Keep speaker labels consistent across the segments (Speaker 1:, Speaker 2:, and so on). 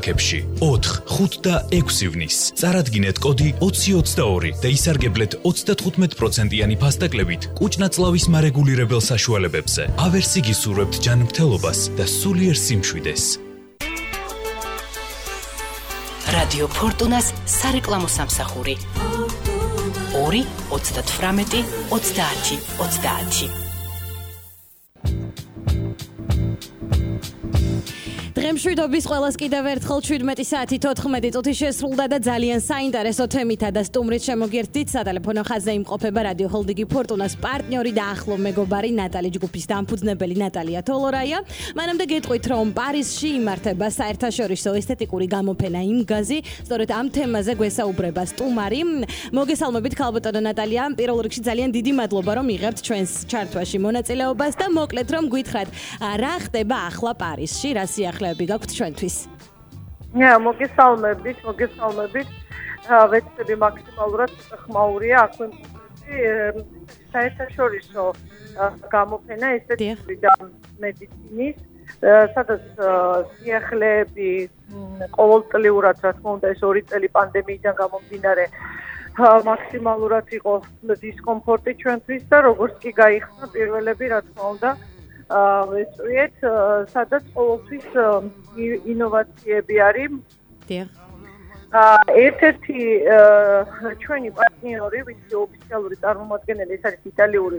Speaker 1: ქალაქებში 4, 5 და 6 ივნისს. წარადგინეთ კოდი 2022 და ისარგებლეთ 35%-იანი ფასტაკლებით კუჭნაწლავის მარეგულირებელ საშუალებებზე. ავერსი გისურვებთ ჯანმრთელობას და სულიერ სიმშვიდეს.
Speaker 2: რადიო ფორტუნას სარეკლამო სამსახური 2 38 30 30.
Speaker 3: დღემშვიდობის ყველას კიდევ ერთხელ 17 საათი 14 წუთი შესრულდა და ძალიან საინტერესო თემითა და სტუმრით შემოგერთდით სატელეფონო ხაზზე იმყოფება რადიო ჰოლდინგი ფორტუნას პარტნიორი და ახლო მეგობარი ნატალი ჯგუფის დამფუძნებელი ნატალია თოლორაია. მანამდე გეტყვით, რომ პარიზში იმართება საერთაშორისო ესთეტიკური გამოფენა იმგაზი, სწორედ ამ თემაზე გვესაუბრება სტუმარი. მოგესალმებით ქალბატონო ნატალია, პირველ რიგში ძალიან დიდი მადლობა რომ იღებთ ჩვენს ჩართვაში მონაწილეობას და მოკლედ რომ გითხრათ, რა ხდება ახლა პარიზში, რა სიახლეები გაქვთ ჩვენთვის?
Speaker 4: მოგესალმებით. ვეცდები მაქსიმალურად ხმაურია აქვე საერთაშორისო გამოფენა ესთეტიკური და მედიცინის, სადაც სიახლეები ყოველწლიურად, რა თქმა უნდა, ეს 2 წელი პანდემიიდან გამომდინარე მაქსიმალურად იყო დისკომფორტი ჩვენთვის და როგორც კი გაიხსნა პირველები, რა თქმა უნდა, ვეწვიეთ, სადაც ყოველთვის ინოვაციები არის. ერთ-ერთი ჩვენი პარტნიორი, ვისი ოფიციალური წარმომადგენელი, ეს არის იტალიური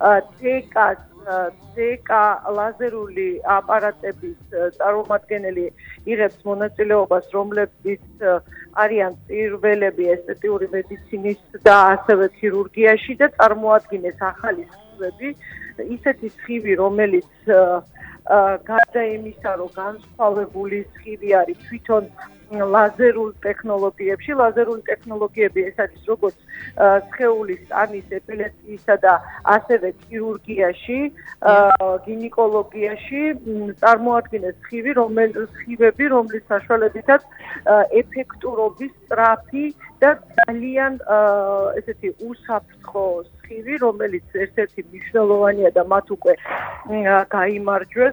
Speaker 4: DECA ლაზერული აპარატების წარმომადგენელი, იღებს მონაწილეობას, რომლებიც არიან პირველები ესთეტიური მედიცინის და ასევე ქირურგიაში და წარმოადგენს ახალი სხივები, ისეთი სხივი, რომელიც გარდა იმისა, რომ განსხვავებული სხივი არის თვითონ ლაზერულ ტექნოლოგიებში. ლაზერული ტექნოლოგიები ეს არის როგორც სხეულის ტანის ეპილექციისა და ასევე ქირურგიაში, გინეკოლოგიაში წარმოადგენს სხივები, რომლის საშუალებითაც ეფექტურობის სწრაფი და ძალიან ესეთი უსაფრთხო სხივი, რომელიც ერთ-ერთი მნიშვნელოვანია და მათ უკვე გაიმარჯვეს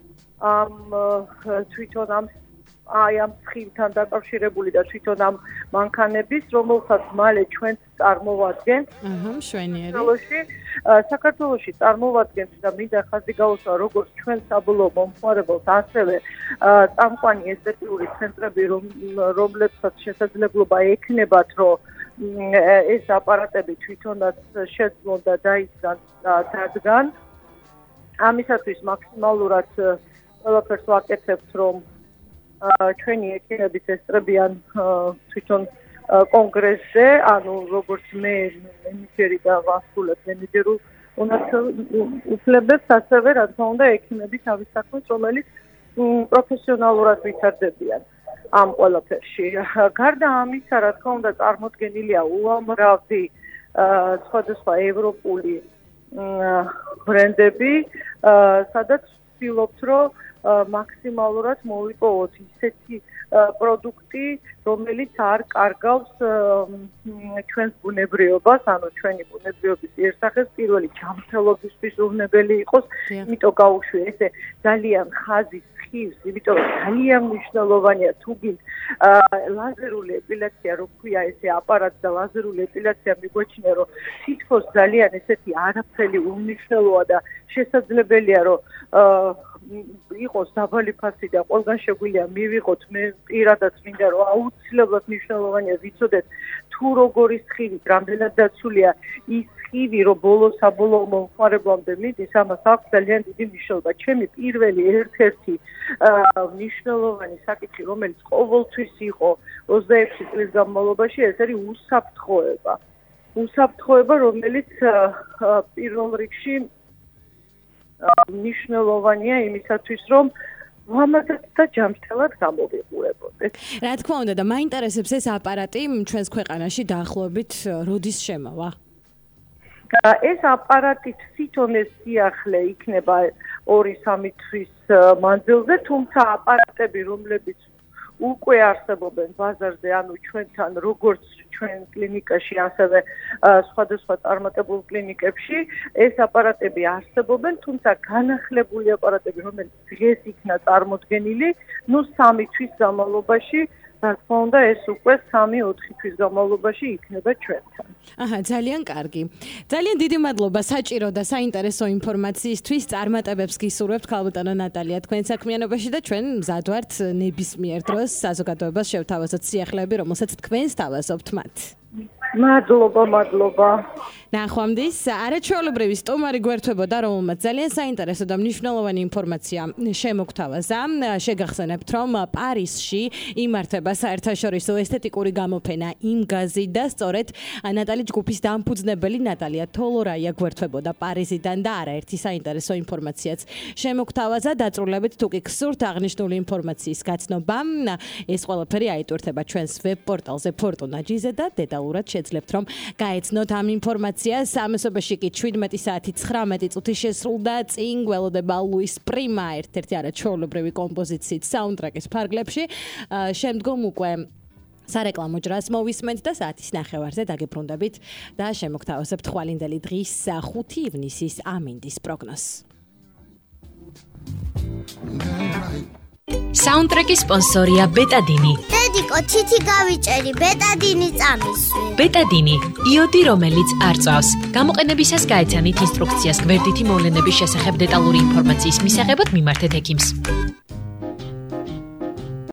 Speaker 4: თვითონ ამ სხივთან დაკავშირებული და თვითონ ამ მანქანების, რომელსაც მალე ჩვენც წარმოვადგენთ. საქართველოში წარმოვადგენთ და მინდა ხაზი გაუსვა როგორც ჩვენ საბოლოო მომხმარებელს, ასევე წამყვანი ესთეტიური ცენტრები, რომლებსაც შესაძლებლობა ექნებათ, რომ ეს აპარატები თვითონაც შეძლონ და დაიწყან და დადგან. ამისათვის მაქსიმალურად ყველაფერს ვაკეთებთ, რომ ჩვენი ექიმებიც ესწრებიან თვითონ კონგრესზე, ანუ როგორც მე მენეჯერი და ვასრულებ მენეჯერულ უფლებებს, ასევე რა თქმა უნდა ექიმები თავის საქმეს, რომელიც პროფესიონალურად ვითარდებიან ამ ყველაფერში. გარდა ამისა, რა თქმა უნდა, წარმოდგენილია უამრავი სხვადასხვა ევროპული ბრენდები, სადაც ვცდილობთ, რომ მაქსიმალურად მოვიპოვოთ ისეთი პროდუქტი, რომელიც არ კარგავს ჩვენს ბუნებრიობას, ანუ ჩვენი ბუნებრიობის იერსახეს პირველი ჯანმრთელობისთვის უვნებელი იყოს, იმიტომ გავუშვი ესე ძალიან ხაზის სხივს, იმიტომ რომ ძალიან მნიშვნელოვანია თუ გინდ ლაზერული ეპილაცია, რო ქვია ესე აპარატი და ლაზერული ეპილაცია მიგვაჩნია, რომ თითქოს ძალიან ესეთი არაფერი უმნიშვნელოა და შესაძლებელია, რომ იყოს დაბალი ფასი და ყველგან შეგვიძლია მივიღოთ. მე პირადად მინდა რომ აუცილებლად მნიშვნელოვანია ვიცოდეთ თუ როგორი სხივით, რამდენად დაცულია ის სხივი, რომ ბოლო-საბოლოო მომხმარებლამდე მიდის, ამას აქვს ძალიან დიდი მნიშვნელობა. ჩემი პირველი ერთ-ერთი მნიშვნელოვანი საკითხი, რომელიც ყოველთვის იყო 26 წლის განმავლობაში, ეს არის უსაფრთხოება, რომელიც პირველ რიგში მნიშვნელოვანია იმისათვის, რომ ვამაძებთ და ჯანმრთელად გამოვიყურებოდეთ.
Speaker 3: რა თქმა უნდა და მაინტერესებს ეს აპარატი ჩვენს ქვეყანაში დაახლოებით როდის შემოვა?
Speaker 4: ეს აპარატი თვითონ ეს სიახლე იქნება 2-3 თვის მანძილზე, თუმცა აპარატები, რომლებიც უკვე არსებობენ ბაზარზე, ანუ ჩვენთან როგორც ჩვენ კლინიკაში, ასევე სხვადასხვა წარმატებულ კლინიკებში ეს აპარატები არსებობენ, თუმცა განახლებული აპარატები, რომელიც დღეს იქნა წარმოდგენილი, 3 თვის განმავლობაში რა თქმა უნდა, ეს უკვე 3-4 თვის განმავლობაში იქნება ჩვენთან.
Speaker 3: აჰა, ძალიან კარგი. ძალიან დიდი მადლობა საჭირო და საინტერესო ინფორმაციისთვის. წარმატებებს გისურვებთ, ქალბატონო ნატალია, თქვენ საქმიანობაში და ჩვენ მზად ვართ ნებისმიერ დროს საზოგადოებას შევთავაზოთ სიახლეები, რომელსაც თქვენ სთავაზობთ მათ.
Speaker 4: მადლობა.
Speaker 3: ნახვამდის, არაჩვეულებრივი სტუმარი გვერდებოდა, რომელმაც ძალიან საინტერესო და მნიშვნელოვანი ინფორმაცია შემოგთავაზა. შეგახსენებთ, რომ პარიზში იმართება საერთაშორისო ესთეტიკური გამოფენა იმგაზი და სწორედ ნატალი ჯგუფის დამფუძნებელი ნატალია თოლორაია გვერდებოდა პარიზიდან და არაერთი საინტერესო ინფორმაციაც შემოგთავაზა. დაწვრილებით თუ კი გსურთ აღნიშნული ინფორმაციის გაცნობა, ეს ყველაფერი აიტვირთება ჩვენს ვებ-პორტალზე Fortuna.gz და დეტალურად შეძლებთ რომ გაეცნოთ ამ ინფორმაციას. ამასობაში კი 17 საათი 19 წუთი შესრულდა წინ გველოდება ლუის პრიმა ერთ-ერთი არაჩვეულებრივი კომპოზიციით საუნდტრეკის ფარგლებში. შემდგომ უკვე სარეკლამო ჯრას მოვისმენთ და საათის ნახევარზე დაგებრუნდებით და შემოგთავაზებთ ხვალინდელი დღის 5 ივნისის ამინდის პროგნოზს.
Speaker 5: საუნდტრეკის სპონსორია ბეტადინი.
Speaker 6: დედიკო, თითი გავიჭერი, ბეტადინი წამისვი.
Speaker 5: ბეტადინი, იოდი, რომელიც არ წავს. გამოყენებისას გაეცანით ინსტრუქციას გვერდითი მოვლენების შესახებ დეტალური ინფორმაციის მისაღებად მიმართეთ ექიმს.